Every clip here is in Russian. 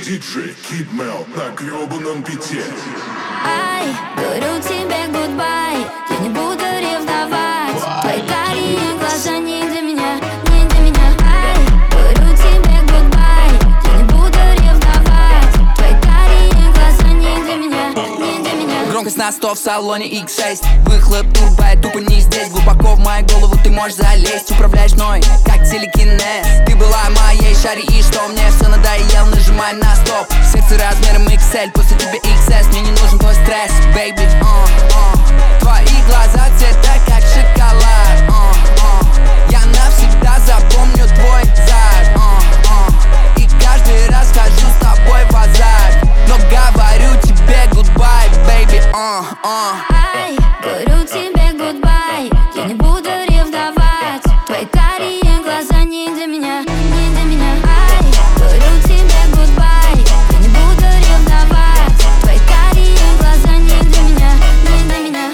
Диджей Kid Mel на гребаном бите. Ай, говорю тебе goodbye, я не буду ревновать. Твои карие глаза не для меня, не для меня. Ай, говорю тебе goodbye, я не буду ревновать. Твои карие глаза не для меня, не для меня. Громкость на 100 в салоне X6. Выхлоп турбо, тупо не здесь. Глубоко в мою голову ты можешь залезть. Управляешь мной, как телекинез. Ты была моей, шари, и что мне все надоело, нажимай на стоп. Сердце размером XL, после тебя XS. Мне не нужен твой стресс, baby. Твои глаза цвета как шоколад. Я навсегда запомню твой зад. И каждый раз хожу с тобой в азарт. Но говорю тебе goodbye, baby. Ай, говорю тебе goodbye, я не буду ревновать. Твои карие глаза не для меня, не для меня. Ай, говорю тебе goodbye, я не буду ревновать. Твои карие глаза не для меня, не для меня.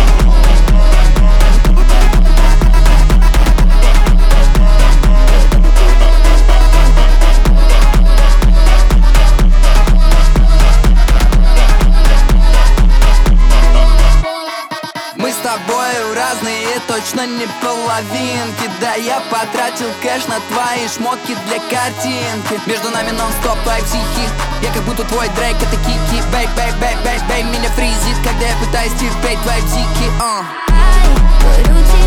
Мы с тобой разные, точно не половинки. Да, я потратил кэш на твои шмотки для картинки. Между нами нон-стоп твои психи. Я как будто твой Дрейк, это Кики. Бэй, бэй, бэй, бэй, бэй, меня фризит, когда я пытаюсь терпеть твои бзики. Ай, говорю тебе